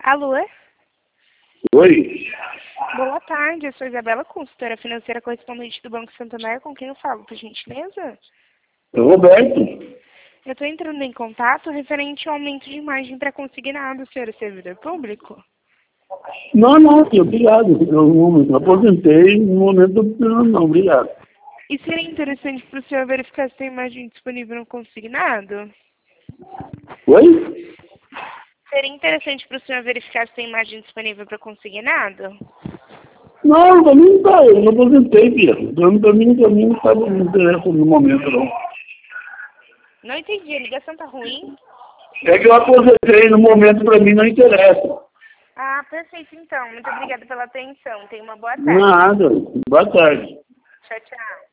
Alô? Oi, Boa tarde, eu sou Isabela, consultora financeira correspondente do Banco Santander, com quem eu falo, por gentileza? é o Roberto. Eu estou entrando em contato referente ao aumento de margem para consignado, senhor servidor público. Não, filho, obrigado. Eu não aposentei, no momento não precisando não, obrigado. E seria interessante para o senhor verificar se tem margem disponível no consignado? Oi? Seria interessante para o senhor verificar se tem margem disponível para consignado? Não, pra mim não tá, eu não aposentei, filho. Pra mim não tá me interessa no momento, não. Não entendi, a ligação tá ruim? É que eu aposentei, no momento pra mim não interessa. Ah, perfeito então. Muito obrigada pela atenção. Tenha uma boa tarde. Nada, boa tarde. Tchau, tchau.